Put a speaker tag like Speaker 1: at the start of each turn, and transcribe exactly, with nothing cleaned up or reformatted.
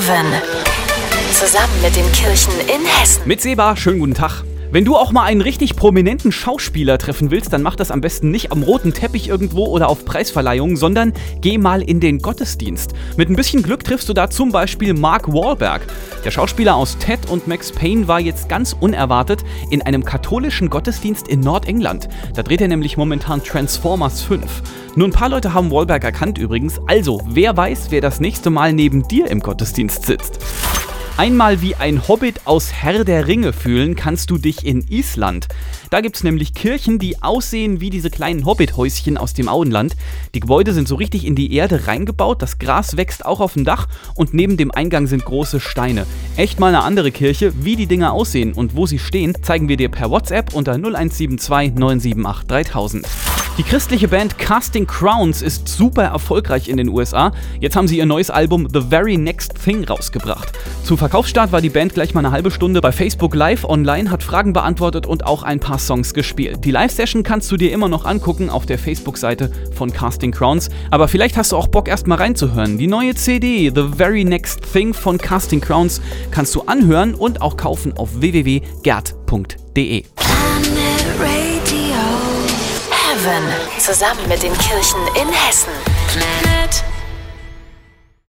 Speaker 1: Heaven. Zusammen mit den Kirchen in Hessen.
Speaker 2: Mit Seba, schönen guten Tag. Wenn du auch mal einen richtig prominenten Schauspieler treffen willst, dann mach das am besten nicht am roten Teppich irgendwo oder auf Preisverleihungen, sondern geh mal in den Gottesdienst. Mit ein bisschen Glück triffst du da zum Beispiel Mark Wahlberg. Der Schauspieler aus Ted und Max Payne war jetzt ganz unerwartet in einem katholischen Gottesdienst in Nordengland. Da dreht er nämlich momentan Transformers fünf. Nur ein paar Leute haben Wahlberg erkannt übrigens. Also, wer weiß, wer das nächste Mal neben dir im Gottesdienst sitzt. Einmal wie ein Hobbit aus Herr der Ringe fühlen kannst du dich in Island. Da gibt's nämlich Kirchen, die aussehen wie diese kleinen Hobbit-Häuschen aus dem Auenland. Die Gebäude sind so richtig in die Erde reingebaut, das Gras wächst auch auf dem Dach und neben dem Eingang sind große Steine. Echt mal eine andere Kirche. Wie die Dinger aussehen und wo sie stehen, zeigen wir dir per WhatsApp unter null eins sieben zwei neun sieben acht dreitausend. Die christliche Band Casting Crowns ist super erfolgreich in den U S A. Jetzt haben sie ihr neues Album The Very Next Thing rausgebracht. Zu Verkaufsstart war die Band gleich mal eine halbe Stunde bei Facebook Live online, hat Fragen beantwortet und auch ein paar Songs gespielt. Die Live-Session kannst du dir immer noch angucken auf der Facebook-Seite von Casting Crowns. Aber vielleicht hast du auch Bock, erst mal reinzuhören. Die neue C D The Very Next Thing von Casting Crowns kannst du anhören und auch kaufen auf w w w punkt gerd punkt de.
Speaker 1: Heaven. Zusammen mit den Kirchen in Hessen. Planet